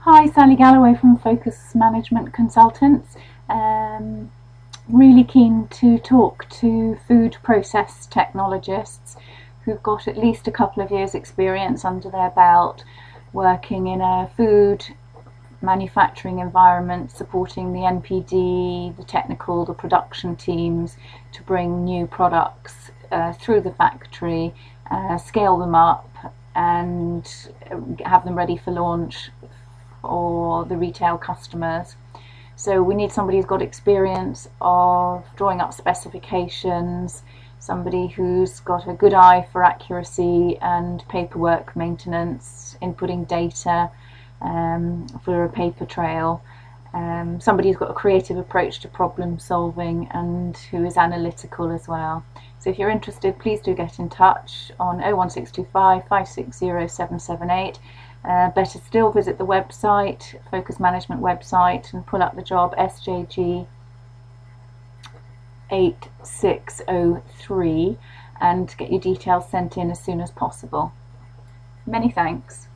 Hi, Sally Galloway from Focus Management Consultants. Really keen to talk to food process technologists who've got at least a couple of years' experience under their belt working in a food manufacturing environment, supporting the NPD, the technical, the production teams to bring new products through the factory, scale them up and have them ready for launch or the retail customers. So we need somebody who's got experience of drawing up specifications, somebody who's got a good eye for accuracy and paperwork maintenance, inputting data for a paper trail, somebody who's got a creative approach to problem solving and who is analytical as well. So if you're interested, please do get in touch on 01625 560 778. Better still, visit the website, Focus Management website, and pull up the job SJG 8603 and get your details sent in as soon as possible. Many thanks.